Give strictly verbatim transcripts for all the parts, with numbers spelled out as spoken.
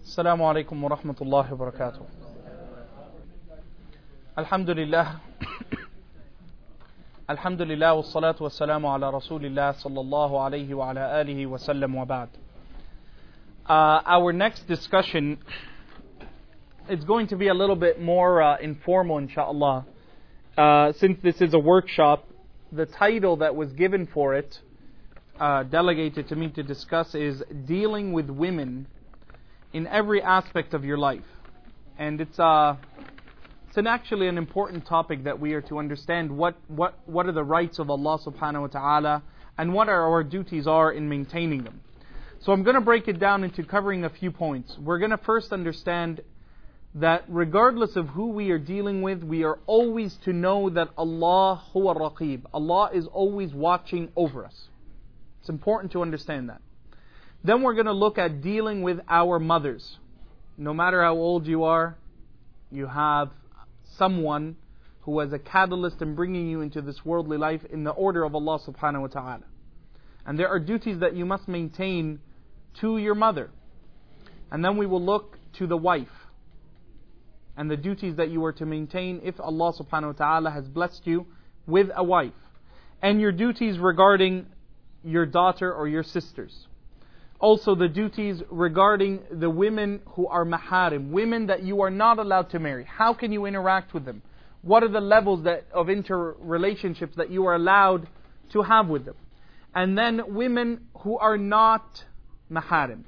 السلام عليكم ورحمة الله وبركاته. الحمد لله الحمد لله والصلاة والسلام على رسول الله صلى الله عليه وعلى آله وسلم وبعد. Uh, our next discussion is going to be a little bit more uh, informal, inshallah. Uh, since this is a workshop, the title that was given for it, uh, delegated to me to discuss, is Dealing with Women in Every Aspect of Your Life. And it's uh, it's an actually an important topic that we are to understand what, what, what are the rights of Allah subhanahu wa ta'ala and what are our duties are in maintaining them. So I'm going to break it down into covering a few points. We're going to first understand that regardless of who we are dealing with, we are always to know that Allah huwa raqib. Allah is always watching over us. It's important to understand that. Then we're going to look at dealing with our mothers. No matter how old you are, you have someone who was a catalyst in bringing you into this worldly life in the order of Allah subhanahu wa ta'ala. And there are duties that you must maintain to your mother. And then we will look to the wife and the duties that you are to maintain if Allah subhanahu wa ta'ala has blessed you with a wife. And your duties regarding your daughter or your sisters. Also the duties regarding the women who are maharim, women that you are not allowed to marry. How can you interact with them? What are the levels that of interrelationships that you are allowed to have with them? And then women who are not maharim,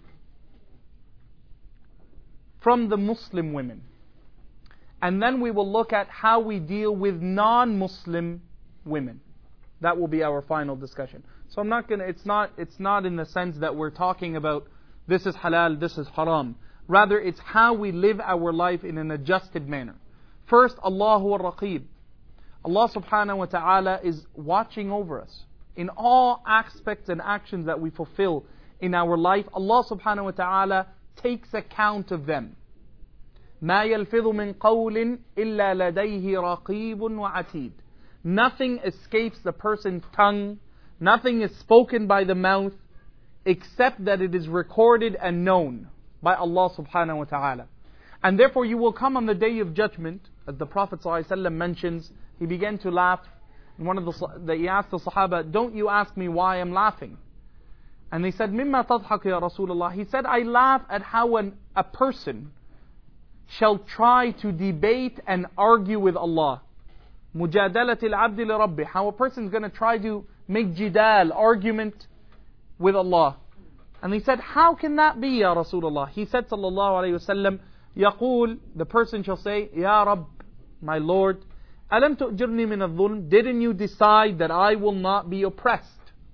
from the Muslim women. And then we will look at how we deal with non-Muslim women. That will be our final discussion. So I'm not gonna. It's not. It's not in the sense that we're talking about this is halal, this is haram. Rather, it's how we live our life in an adjusted manner. First, Allahu ar-Raqib. Allah subhanahu wa ta'ala is watching over us in all aspects and actions that we fulfill in our life. Allah subhanahu wa ta'ala takes account of them. ما يلفظ من قول إلا لديه رقيب وعتيد. Nothing escapes the person's tongue, nothing is spoken by the mouth, except that it is recorded and known by Allah subhanahu wa ta'ala. And therefore you will come on the day of judgment, as the Prophet ﷺ mentions, he began to laugh. And one of the, he asked the Sahaba, don't you ask me why I'm laughing? And they said, مِمَّا تَضْحَكُ يَا رَسُولَ اللَّهِ. He said, I laugh at how an, a person shall try to debate and argue with Allah. مُجَادَلَةِ الْعَبْدِ لِرَبِّهِ. How a person is going to try to make jidal, argument with Allah. And they said, how can that be, Ya Rasulullah? He said, sallallahu alayhi wa sallam, يقول, the person shall say, Ya Rabb, my Lord, أَلَمْ تُؤْجِرْنِي مِنَ الظُّلْمِ. Didn't you decide that I will not be oppressed?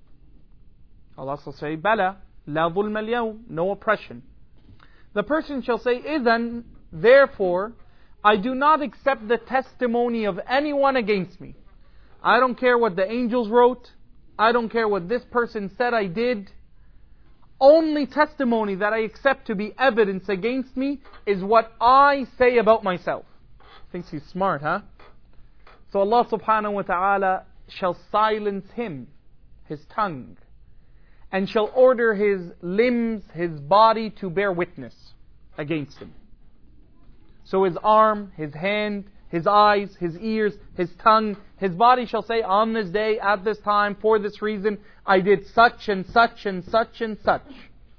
Allah shall say, بَلَى لَا ظُلْمَ الْيَوْمِ. No oppression. The person shall say, إِذَنْ, therefore, I do not accept the testimony of anyone against me. I don't care what the angels wrote. I don't care what this person said I did. Only testimony that I accept to be evidence against me is what I say about myself. Thinks he's smart, huh? So Allah subhanahu wa ta'ala shall silence him, his tongue, and shall order his limbs, his body to bear witness against him. So his arm, his hand, his eyes, his ears, his tongue, his body shall say, on this day, at this time, for this reason, I did such and such and such and such.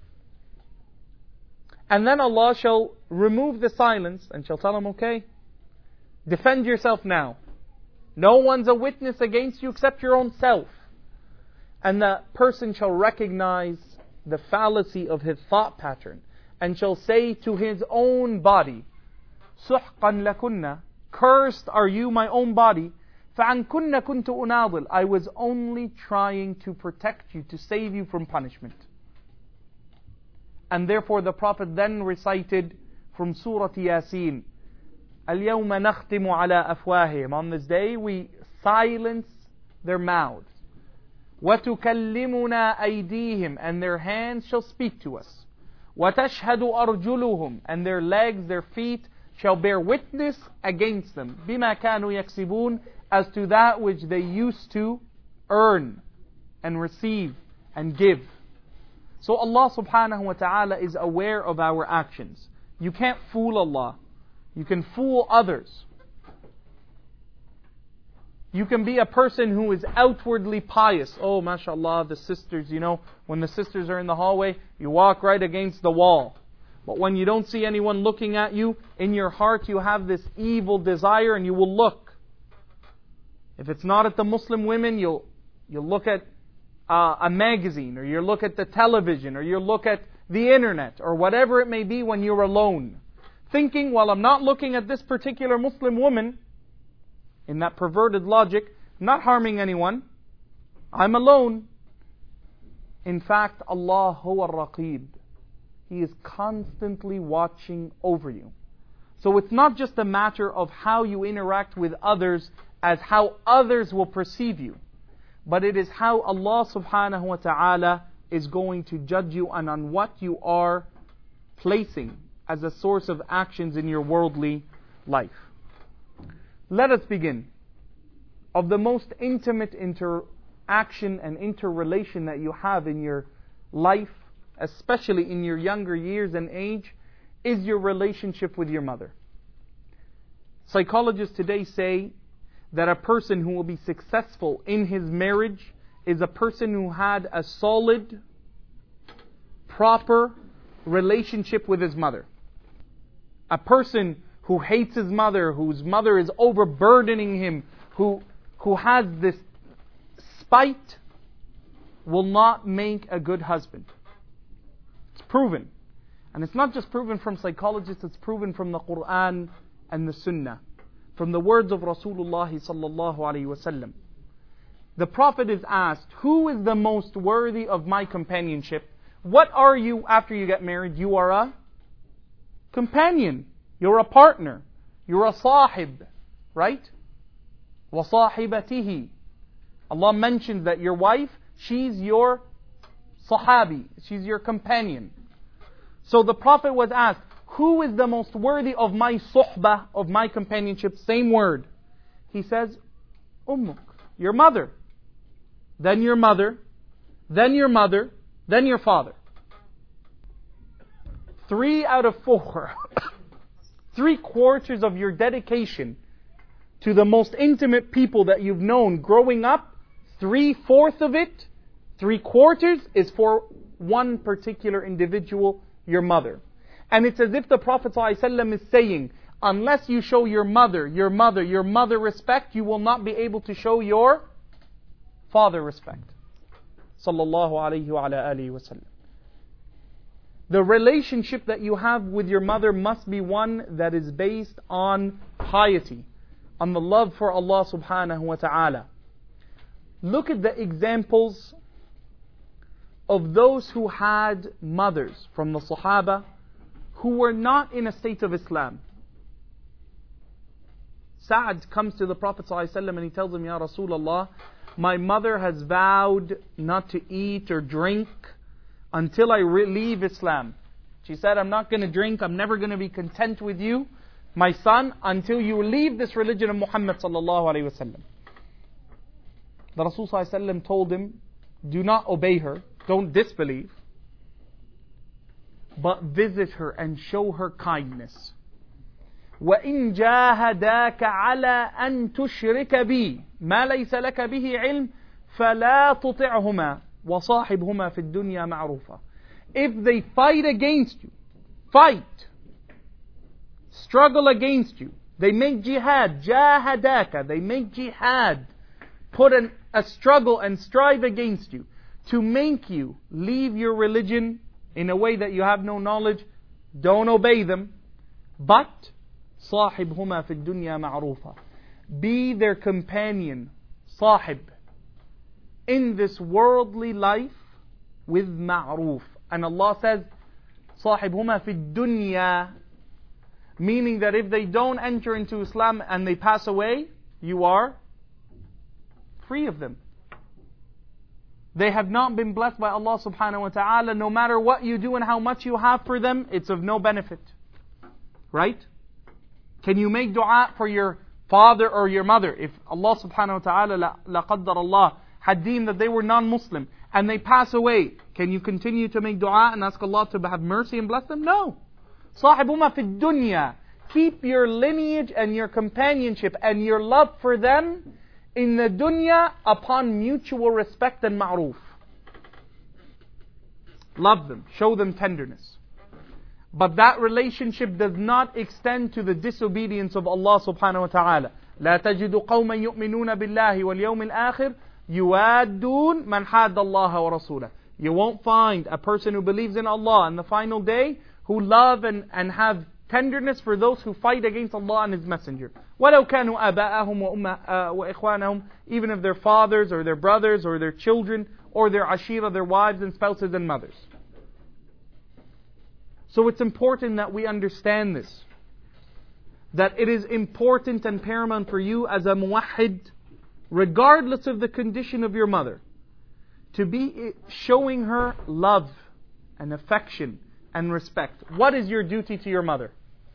And then Allah shall remove the silence and shall tell him, okay, defend yourself now. No one's a witness against you except your own self. And the person shall recognize the fallacy of his thought pattern and shall say to his own body, سُحْقًا لَكُنَّ. Cursed are you, my own body. فَعَنْ كُنَّ كُنْتُ أُنَاضِلْ. I was only trying to protect you, to save you from punishment. And therefore the Prophet then recited from Surah Yasin, الْيَوْمَ نَخْتِمُ عَلَىٰ أَفْوَاهِهِمْ. On this day we silence their mouths. وَتُكَلِّمُنَا أَيْدِيهِمْ. And their hands shall speak to us. وَتَشْهَدُ أَرْجُلُهُمْ. And their legs, their feet shall bear witness against them. بِمَا كَانُوا يَكْسِبُونَ. As to that which they used to earn and receive and give. So Allah subhanahu wa ta'ala is aware of our actions. You can't fool Allah. You can fool others. You can be a person who is outwardly pious. Oh, mashallah, the sisters, you know, when the sisters are in the hallway, you walk right against the wall. But when you don't see anyone looking at you, in your heart you have this evil desire and you will look. If it's not at the Muslim women, you'll, you'll look at uh, a magazine, or you'll look at the television, or you'll look at the internet, or whatever it may be when you're alone. Thinking, well, I'm not looking at this particular Muslim woman, in that perverted logic, not harming anyone. I'm alone. In fact, Allah huwa ar-Raqib. He is constantly watching over you. So it's not just a matter of how you interact with others as how others will perceive you, but it is how Allah subhanahu wa ta'ala is going to judge you and on what you are placing as a source of actions in your worldly life. Let us begin. Of the most intimate interaction and interrelation that you have in your life, especially in your younger years and age, is your relationship with your mother. Psychologists today say that a person who will be successful in his marriage is a person who had a solid, proper relationship with his mother. A person who hates his mother, whose mother is overburdening him, who, who has this spite, will not make a good husband. It's proven. And it's not just proven from psychologists, it's proven from the Quran and the Sunnah. From the words of Rasulullah sallallahu alaihi wasallam. The Prophet is asked, who is the most worthy of my companionship? What are you after you get married? You are a companion. You're a partner. You're a sahib. Right? وَصَاحِبَتِهِ. Allah mentions that your wife, she's your sahabi. She's your companion. So the Prophet was asked, who is the most worthy of my suhbah, of my companionship? Same word. He says, Ummuk, your mother. Then your mother. Then your mother. Then your father. Three out of four. Three quarters of your dedication to the most intimate people that you've known growing up, three-fourths of it, three quarters, is for one particular individual, your mother. And it's as if the Prophet ﷺ is saying, unless you show your mother, your mother, your mother respect, you will not be able to show your father respect. Sallallahu alayhi wa ala alihi wa sallam. The relationship that you have with your mother must be one that is based on piety, on the love for Allah subhanahu wa ta'ala. Look at the examples of those who had mothers from the Sahaba who were not in a state of Islam. Sa'ad comes to the Prophet ﷺ and he tells him, Ya Rasulullah, my mother has vowed not to eat or drink until I re- leave Islam. She said, I'm not going to drink, I'm never going to be content with you, my son, until you leave this religion of Muhammad sallallahu alayhi wa sallam. The Rasul sallallahu alayhi wa sallam told him, do not obey her, don't disbelieve, but visit her and show her kindness. وَإِن جَاهَدَاكَ عَلَىٰ أَن تُشْرِكَ بِي مَا لَيْسَ لَكَ بِهِ عِلْمٍ فَلَا تُطِعْهُمَا وَصَاحِبْهُمَا فِي الدُّنْيَا مَعْرُوفًا. If they fight against you, fight, struggle against you, they make jihad, جَاهَدَاكَ, they make jihad, put an, a struggle and strive against you, to make you leave your religion in a way that you have no knowledge, don't obey them, but صاحبهما في الدنيا معروفا. Be their companion, صاحب, in this worldly life with ma'roof. And Allah says, صاحبهما في الدنيا, meaning that if they don't enter into Islam and they pass away, you are free of them. They have not been blessed by Allah subhanahu wa ta'ala. No matter what you do and how much you have for them, it's of no benefit. Right? Can you make dua for your father or your mother? If Allah subhanahu wa ta'ala, la qaddar Allah, had deemed that they were non-Muslim and they pass away, can you continue to make dua and ask Allah to have mercy and bless them? No. صاحبهما في الدنيا. Keep your lineage and your companionship and your love for them in the dunya upon mutual respect and ma'roof. Love them, show them tenderness. But that relationship does not extend to the disobedience of Allah subhanahu wa ta'ala. لا تجد قوما يؤمنون بالله واليوم الآخر يوادون من حاد الله ورسوله. You won't find a person who believes in Allah and the final day who love and, and have tenderness for those who fight against Allah and His Messenger. وَلَوْ كَانُوا آبَاءَهُمْ وَإِخْوَانَهُم, even if their fathers or their brothers or their children or their ashira, their wives and spouses and mothers. So it's important that we understand this. That it is important and paramount for you as a muwahhid, regardless of the condition of your mother, to be showing her love and affection and respect. What is your duty to your mother?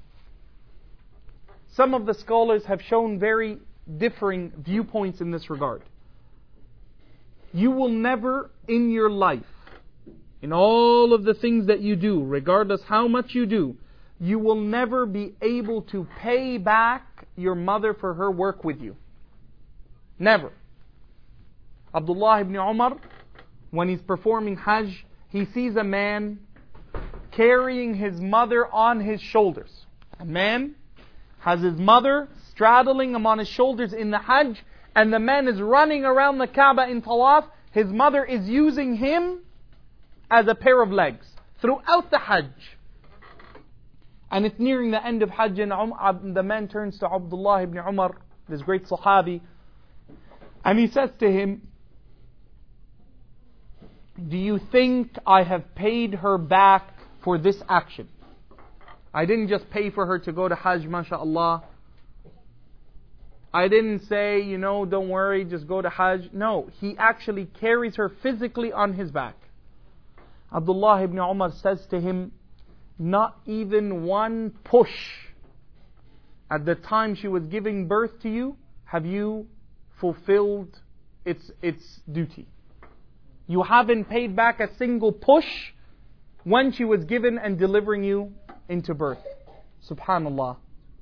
Some of the scholars have shown very differing viewpoints in this regard. You will never in your life, in all of the things that you do, regardless how much you do, you will never be able to pay back your mother for her work with you. Never. Abdullah ibn Umar, when he's performing Hajj, he sees a man carrying his mother on his shoulders. A man has his mother straddling him on his shoulders in the Hajj, and the man is running around the Kaaba in Tawaf. His mother is using him as a pair of legs throughout the Hajj. And it's nearing the end of Hajj, and the man turns to Abdullah ibn Umar, this great Sahabi, and he says to him, do you think I have paid her back for this action? I didn't just pay for her to go to Hajj, mashallah. I didn't say, you know, don't worry, just go to Hajj. No, he actually carries her physically on his back. Abdullah ibn Umar says to him, not even one push at the time she was giving birth to you have you fulfilled its its duty. You haven't paid back a single push when she was given and delivering you into birth. Subhanallah.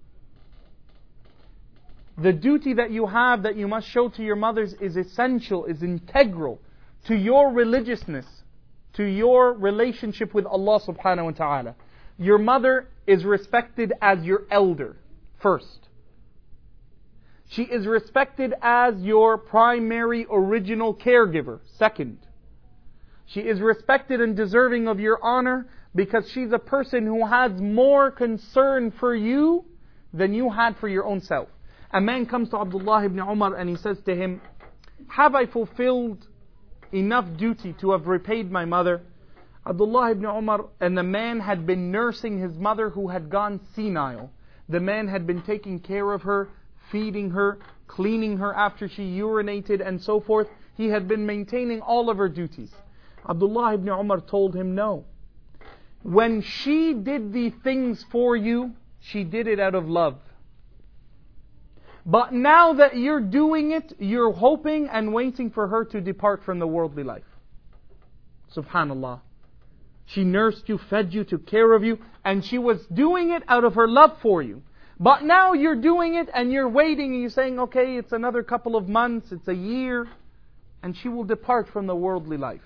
The duty that you have, that you must show to your mothers, is essential, is integral to your religiousness, to your relationship with Allah subhanahu wa ta'ala. Your mother is respected as your elder, first. She is respected as your primary original caregiver, second. She is respected and deserving of your honor because she's a person who has more concern for you than you had for your own self. A man comes to Abdullah ibn Umar and he says to him, have I fulfilled enough duty to have repaid my mother? Abdullah ibn Umar, and the man had been nursing his mother who had gone senile. The man had been taking care of her, feeding her, cleaning her after she urinated and so forth. He had been maintaining all of her duties. Abdullah ibn Umar told him, no. When she did the things for you, she did it out of love. But now that you're doing it, you're hoping and waiting for her to depart from the worldly life. Subhanallah. She nursed you, fed you, took care of you, and she was doing it out of her love for you. But now you're doing it and you're waiting and you're saying, okay, it's another couple of months, it's a year, and she will depart from the worldly life.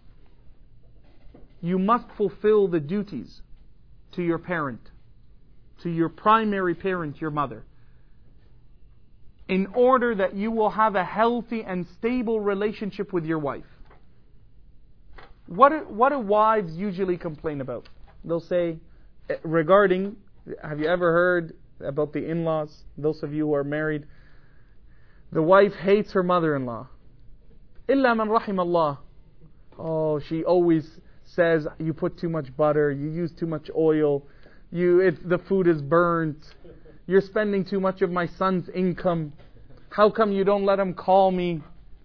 You must fulfill the duties to your parent, to your primary parent, your mother, in order that you will have a healthy and stable relationship with your wife. What do, what do wives usually complain about? They'll say, regarding, have you ever heard about the in-laws? Those of you who are married, the wife hates her mother-in-law. إِلَّا مَنْ رَحِمَ اللَّهِ. Oh, she always says, you put too much butter, you use too much oil, you it, the food is burnt, you're spending too much of my son's income. How come you don't let him call me?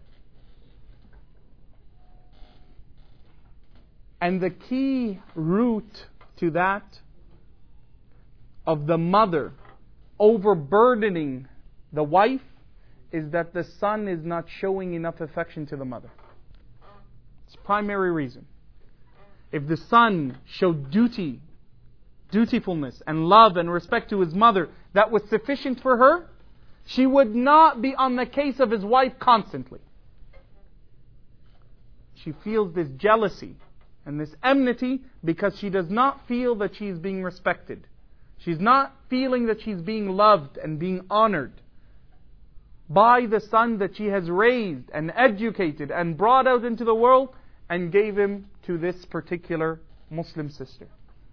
And the key root to that, of the mother overburdening the wife, is that the son is not showing enough affection to the mother. It's the primary reason. If the son showed duty dutifulness and love and respect to his mother that was sufficient for her, she would not be on the case of his wife constantly. She feels this jealousy and this enmity because she does not feel that she is being respected. She's not feeling that she's being loved and being honored by the son that she has raised and educated and brought out into the world and gave him to this particular Muslim sister.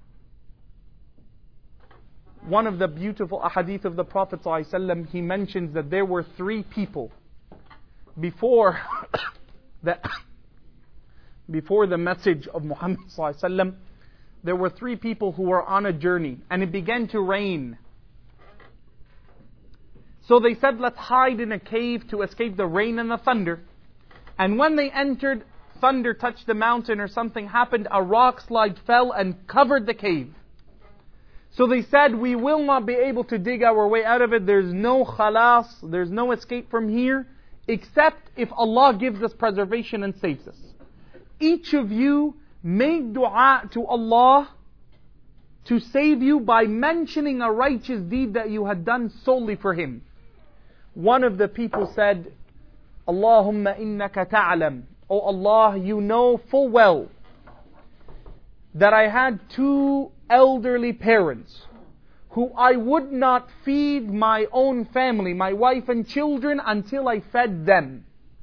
One of the beautiful ahadith of the Prophet ﷺ, he mentions that there were three people before the, before the message of Muhammad ﷺ. There were three people who were on a journey and it began to rain. So they said, let's hide in a cave to escape the rain and the thunder. And when they entered, thunder touched the mountain or something happened, a rock slide fell and covered the cave. So they said, we will not be able to dig our way out of it. There's no khalas, there's no escape from here, except if Allah gives us preservation and saves us. Each of you make dua to Allah to save you by mentioning a righteous deed that you had done solely for Him. One of the people said, Allahumma innaka ta'lam. Oh Allah, you know full well that I had two elderly parents who I would not feed my own family, my wife and children, until I fed them.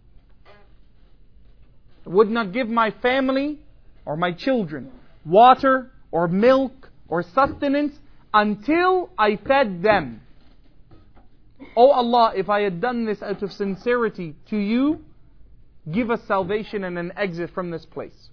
I would not give my family or my children water or milk or sustenance until I fed them. Oh Allah, if I had done this out of sincerity to you, give us salvation and an exit from this place.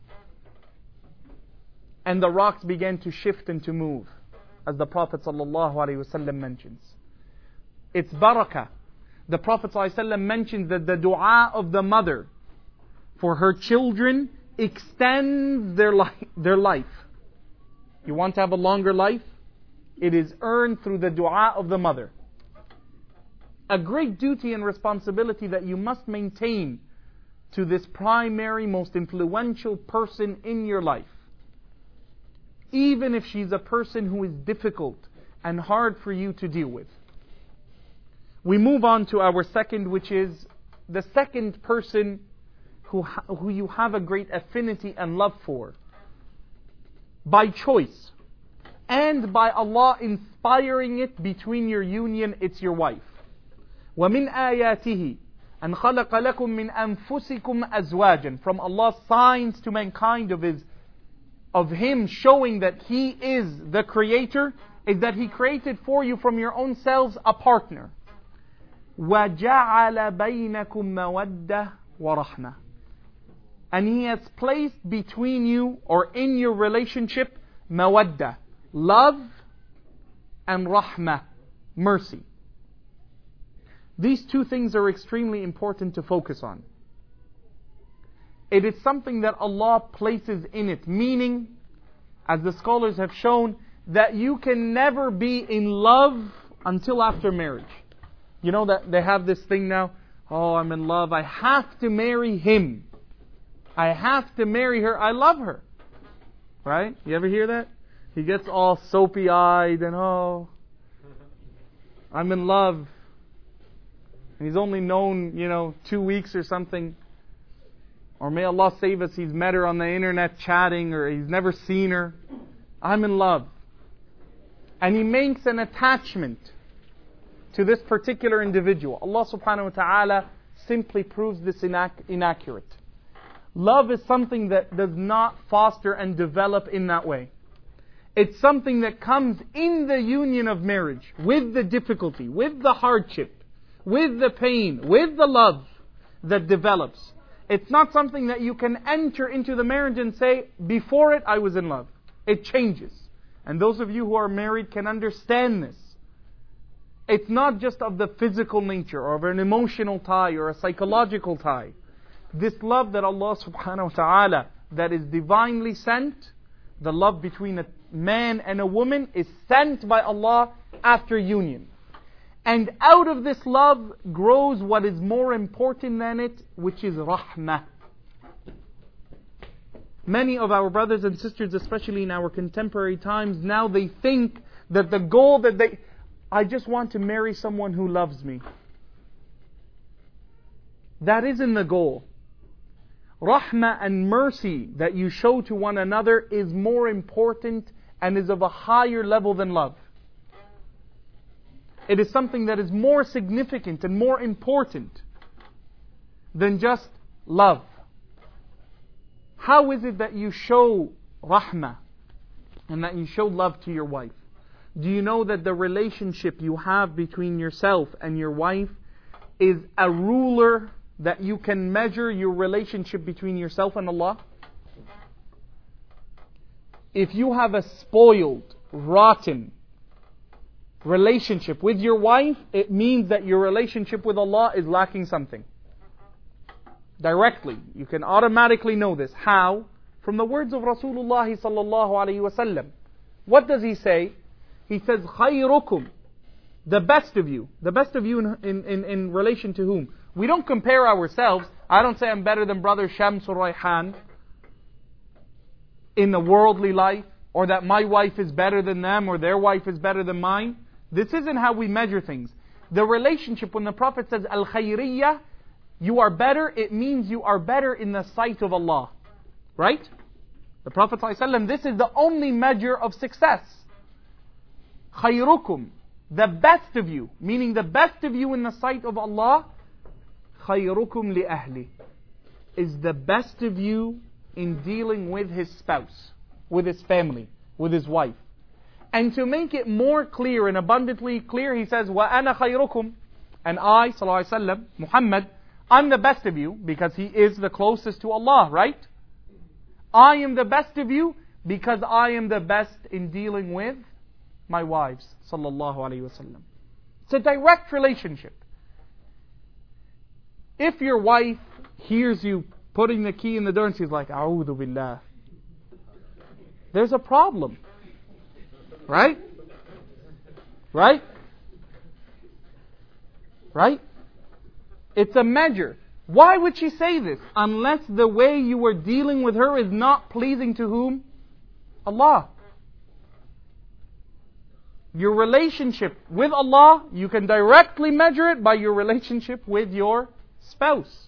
And the rocks began to shift and to move, as the Prophet ﷺ mentions. It's barakah. The Prophet ﷺ mentions that the dua of the mother for her children extends their life, their life. You want to have a longer life? It is earned through the dua of the mother. A great duty and responsibility that you must maintain to this primary, most influential person in your life. Even if she's a person who is difficult and hard for you to deal with. We move on to our second, which is the second person who, ha- who you have a great affinity and love for. By choice. And by Allah inspiring it between your union, it's your wife. وَمِنْ آيَاتِهِ أَنْ خَلَقَ لَكُم مِّنْ أَنفُسِكُمْ أَزْوَاجًا. From Allah's signs to mankind of His of Him showing that He is the Creator, is that He created for you from your own selves a partner. وَجَعَلَ بَيْنَكُمْ مَوَدَّةً وَرَحْمَةً. And He has placed between you, or in your relationship, mawaddah, love, and rahmah, mercy. These two things are extremely important to focus on. It is something that Allah places in it, meaning, as the scholars have shown, that you can never be in love until after marriage. You know that they have this thing now, oh, I'm in love, I have to marry him. I have to marry her, I love her. Right? You ever hear that? He gets all soapy-eyed and, oh, I'm in love. And he's only known, you know, two weeks or something. Or may Allah save us, he's met her on the internet chatting, or he's never seen her. I'm in love. And he makes an attachment to this particular individual. Allah subhanahu wa ta'ala simply proves this inac- inaccurate. Love is something that does not foster and develop in that way. It's something that comes in the union of marriage, with the difficulty, with the hardship, with the pain, with the love that develops. It's not something that you can enter into the marriage and say, before it I was in love. It changes. And those of you who are married can understand this. It's not just of the physical nature or of an emotional tie or a psychological tie. This love that Allah subhanahu wa ta'ala, that is divinely sent, the love between a man and a woman, is sent by Allah after union. And out of this love grows what is more important than it, which is rahmah. Many of our brothers and sisters, especially in our contemporary times, now they think that the goal that they... I just want to marry someone who loves me. That isn't the goal. Rahmah and mercy that you show to one another is more important and is of a higher level than love. It is something that is more significant and more important than just love. How is it that you show rahmah and that you show love to your wife? Do you know that the relationship you have between yourself and your wife is a ruler that you can measure your relationship between yourself and Allah? If you have a spoiled, rotten relationship with your wife, it means that your relationship with Allah is lacking something. Directly. You can automatically know this. How? From the words of Rasulullah sallallahu alayhi wasallam. What does he say? He says, خَيْرُكُمْ, the best of you. The best of you in, in, in, in relation to whom? We don't compare ourselves. I don't say I'm better than brother Shams or Rayhan in the worldly life, or that my wife is better than them, or their wife is better than mine. This isn't how we measure things. The relationship, when the Prophet says al-khayriyah, you are better, it means you are better in the sight of Allah. Right? The Prophet ﷺ, this is the only measure of success. خَيْرُكُمْ, the best of you, meaning the best of you in the sight of Allah, خَيْرُكُمْ لِأَهْلِ, is the best of you in dealing with his spouse, with his family, with his wife. And to make it more clear and abundantly clear, he says, وَأَنَا خَيْرُكُمْ, and I, sallallahu alaihi wasallam, Muhammad, I'm the best of you because he is the closest to Allah, right? I am the best of you because I am the best in dealing with my wives, sallallahu alaihi wasallam. It's a direct relationship. If your wife hears you putting the key in the door and she's like, A'udhu billah, there's a problem. Right? Right? Right? It's a measure. Why would she say this? Unless the way you were dealing with her is not pleasing to whom? Allah. Your relationship with Allah, you can directly measure it by your relationship with your spouse.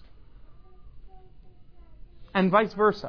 And vice versa.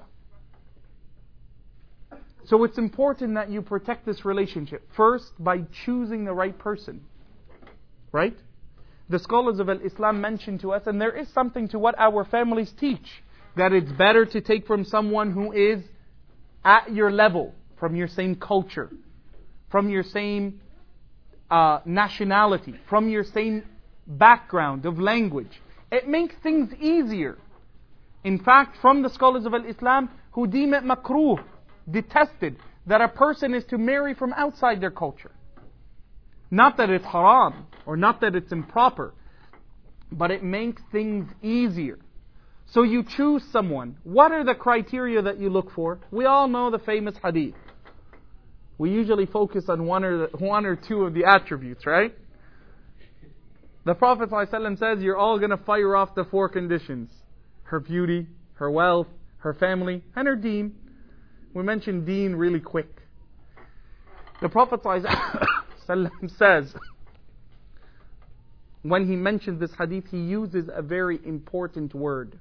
So it's important that you protect this relationship. First, by choosing the right person. Right? The scholars of Islam mention to us, and there is something to what our families teach, that it's better to take from someone who is at your level, from your same culture, from your same uh, nationality, from your same background of language. It makes things easier. In fact, from the scholars of Islam who deem it makruh, detested, that a person is to marry from outside their culture. Not that it's haram, or not that it's improper, but it makes things easier. So you choose someone. What are the criteria that you look for? We all know the famous hadith. We usually focus on one or, the, one or two of the attributes, right? The Prophet ﷺ says you're all going to fire off the four conditions. Her beauty, her wealth, her family, and her deen. We mentioned deen really quick. The Prophet ﷺ says, when he mentions this hadith, he uses a very important word.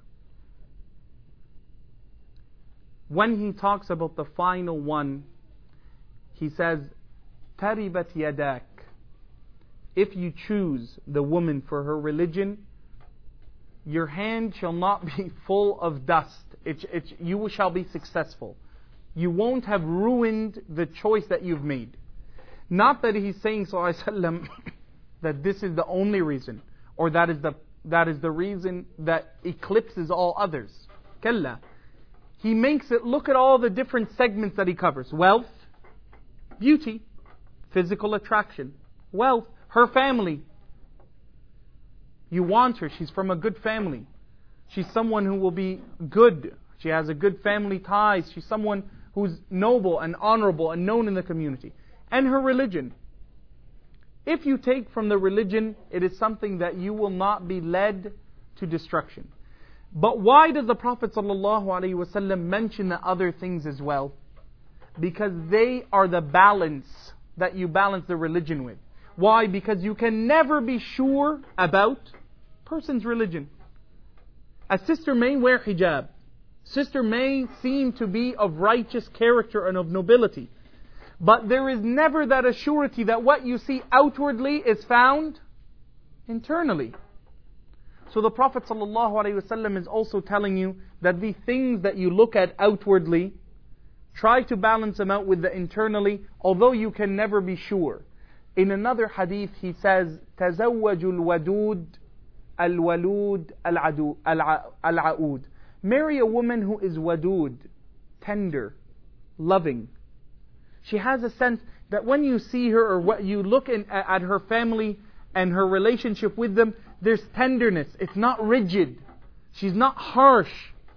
When he talks about the final one, he says, تَرِبَتْ يَدَاكَ. If you choose the woman for her religion, your hand shall not be full of dust. It, it, you shall be successful. You won't have ruined the choice that you've made. Not that he's saying, sallallahu alaihi wasallam, that this is the only reason, or that is the that is the reason that eclipses all others. Kalla. He makes it, look at all the different segments that he covers. Wealth, beauty, physical attraction, wealth, her family. You want her, she's from a good family. She's someone who will be good. She has a good family ties. She's someone who's noble and honorable and known in the community. And her religion. If you take from the religion, it is something that you will not be led to destruction. But why does the Prophet ﷺ mention the other things as well? Because they are the balance that you balance the religion with. Why? Because you can never be sure about a person's religion. A sister may wear hijab. Sister may seem to be of righteous character and of nobility. But there is never that assurity that what you see outwardly is found internally. So the Prophet ﷺ is also telling you that the things that you look at outwardly, try to balance them out with the internally, although you can never be sure. In another hadith he says, تَزَوَّجُ الْوَدُودِ الْوَلُودِ الْعَؤُودِ. Marry a woman who is wadud, tender, loving. She has a sense that when you see her or what you look in, at her family and her relationship with them, there's tenderness. It's not rigid. She's not harsh.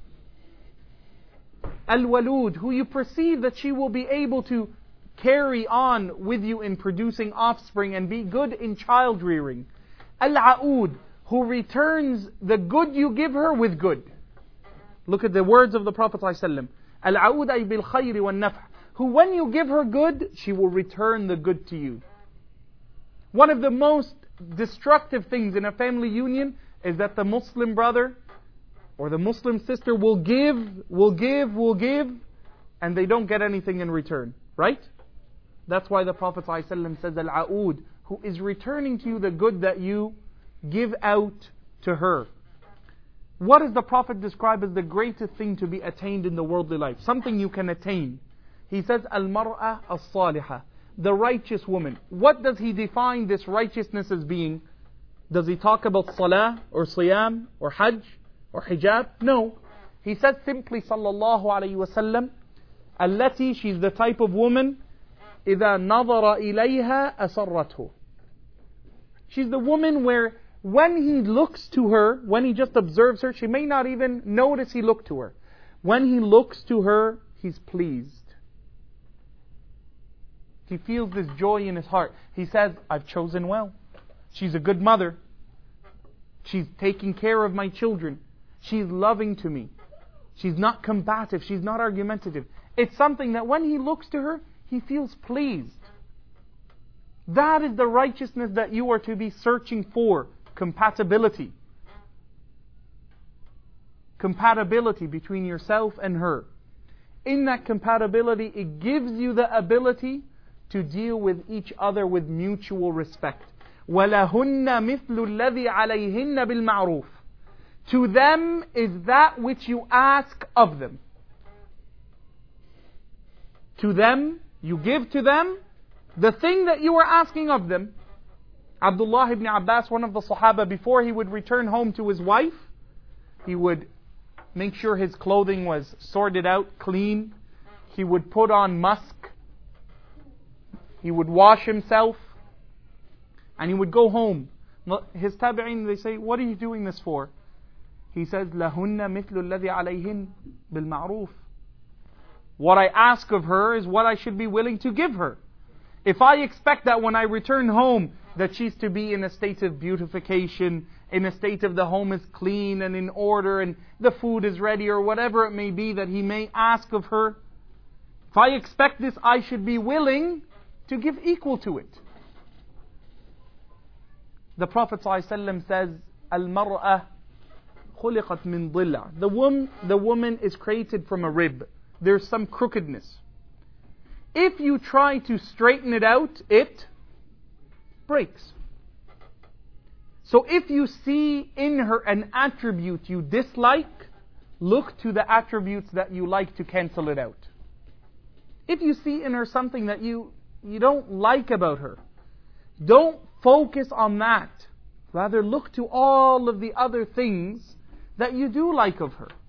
Al-Walud, who you perceive that she will be able to carry on with you in producing offspring and be good in child rearing. Al-A'ud, who returns the good you give her with good. Look at the words of the Prophet ﷺ. Al-A'ud ay bil khayri wal naf'. Who when you give her good, she will return the good to you. One of the most destructive things in a family union is that the Muslim brother or the Muslim sister will give, will give, will give, and they don't get anything in return. Right? That's why the Prophet ﷺ says, Al-A'ud, who is returning to you the good that you give out to her. What does the Prophet describe as the greatest thing to be attained in the worldly life? Something you can attain. He says, Al-Mar'a As-Salihah, the righteous woman. What does he define this righteousness as being? Does he talk about Salah or Siyam or Hajj or Hijab? No. He says simply, Sallallahu Alaihi Wasallam, Allati, she's the type of woman, إِذَا نَظَرَ إِلَيْهَا أَسَرَّتْهُ. She's the woman where when he looks to her, when he just observes her, she may not even notice he looked to her. When he looks to her, he's pleased. He feels this joy in his heart. He says, I've chosen well. She's a good mother. She's taking care of my children. She's loving to me. She's not combative. She's not argumentative. It's something that when he looks to her, he feels pleased. That is the righteousness that you are to be searching for. Compatibility. Compatibility between yourself and her. In that compatibility, it gives you the ability to deal with each other with mutual respect. وَلَهُنَّ مِثْلُ الَّذِي عَلَيْهِنَّ بِالْمَعْرُوفِ. To them is that which you ask of them. To them, you give to them the thing that you are asking of them. Abdullah ibn Abbas, one of the Sahaba, before he would return home to his wife, he would make sure his clothing was sorted out, clean. He would put on musk. He would wash himself. And he would go home. His tabi'in, they say, what are you doing this for? He says, لَهُنَّ مِثْلُ الَّذِي عَلَيْهِنْ بِالْمَعْرُوفِ. What I ask of her is what I should be willing to give her. If I expect that when I return home, that she's to be in a state of beautification, in a state of the home is clean and in order and the food is ready or whatever it may be that he may ask of her. If I expect this, I should be willing to give equal to it. The Prophet ﷺ says, Al-mar'a khuliqat min dhilla. The woman, the woman is created from a rib. There's some crookedness. If you try to straighten it out, it breaks. So if you see in her an attribute you dislike, look to the attributes that you like to cancel it out. If you see in her something that you, you don't like about her, don't focus on that. Rather look to all of the other things that you do like of her,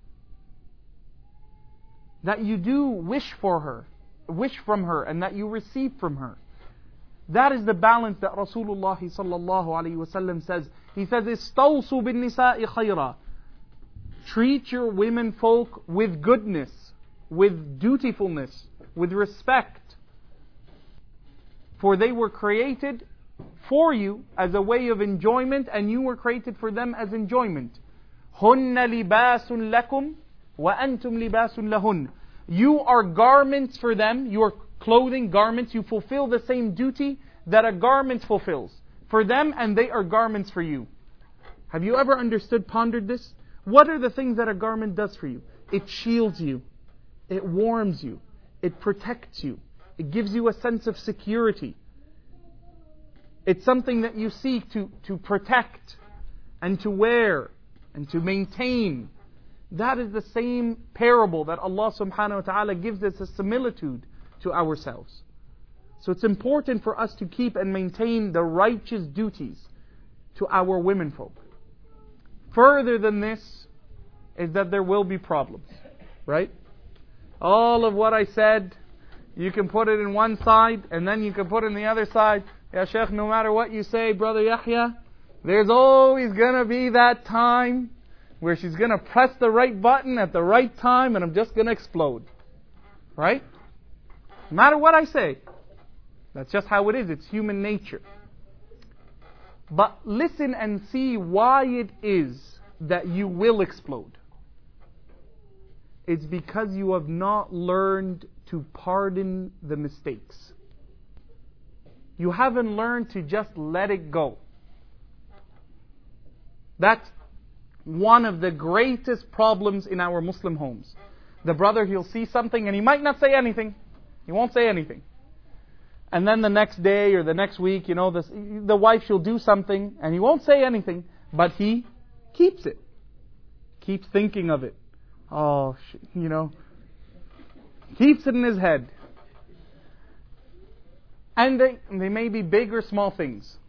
that you do wish for her, wish from her, and that you receive from her. That is the balance that Rasulullah sallallahu alaihi wasallam says. He says, "Istawsu bin nisa'i khayra." Treat your women folk with goodness, with dutifulness, with respect. For they were created for you as a way of enjoyment, and you were created for them as enjoyment. هُنَّ لِبَاسٌ لَكُمْ وَأَنْتُمْ لِبَاسٌ لَهُنَّ. You are garments for them, you are clothing, garments, you fulfill the same duty that a garment fulfills for them, and they are garments for you. Have you ever understood, pondered this? What are the things that a garment does for you? It shields you, it warms you, it protects you, it gives you a sense of security. It's something that you seek to, to protect and to wear and to maintain. That is the same parable that Allah subhanahu wa ta'ala gives us a similitude to ourselves. So it's important for us to keep and maintain the righteous duties to our women folk. Further than this is that there will be problems. Right? All of what I said, you can put it in one side and then you can put it in the other side. Ya Shaykh, no matter what you say, Brother Yahya, there's always going to be that time where she's going to press the right button at the right time and I'm just going to explode. Right? No matter what I say. That's just how it is. It's human nature. But listen and see why it is that you will explode. It's because you have not learned to pardon the mistakes. You haven't learned to just let it go. That's one of the greatest problems in our Muslim homes. The brother, he'll see something and he might not say anything. He won't say anything. And then the next day or the next week, you know, the, the wife, she'll do something and he won't say anything. But he keeps it. Keeps thinking of it. Oh, you know. Keeps it in his head. And they, they may be big or small things.